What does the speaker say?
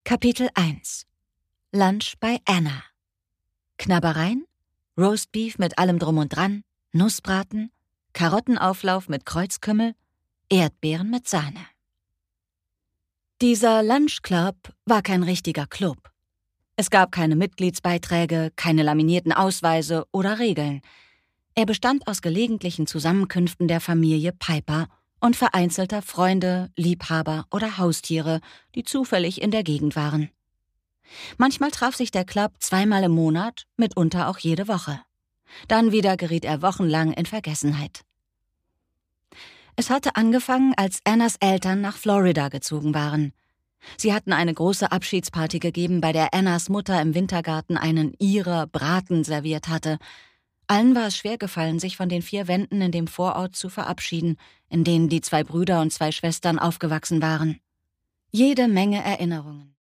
Kapitel 1 Lunch bei Anna. Knabbereien, Roastbeef mit allem drum und dran, Nussbraten, Karottenauflauf mit Kreuzkümmel, Erdbeeren mit Sahne. Dieser Lunch Club war kein richtiger Club. Es gab keine Mitgliedsbeiträge, keine laminierten Ausweise oder Regeln. Er bestand aus gelegentlichen Zusammenkünften der Familie Piper und vereinzelter Freunde, Liebhaber oder Haustiere, die zufällig in der Gegend waren. Manchmal traf sich der Club zweimal im Monat, mitunter auch jede Woche. Dann wieder geriet er wochenlang in Vergessenheit. Es hatte angefangen, als Annas Eltern nach Florida gezogen waren. Sie hatten eine große Abschiedsparty gegeben, bei der Annas Mutter im Wintergarten einen Irer Braten serviert hatte. Allen war es schwergefallen, sich von den 4 Wänden in dem Vorort zu verabschieden, in denen die 2 Brüder und 2 Schwestern aufgewachsen waren. Jede Menge Erinnerungen.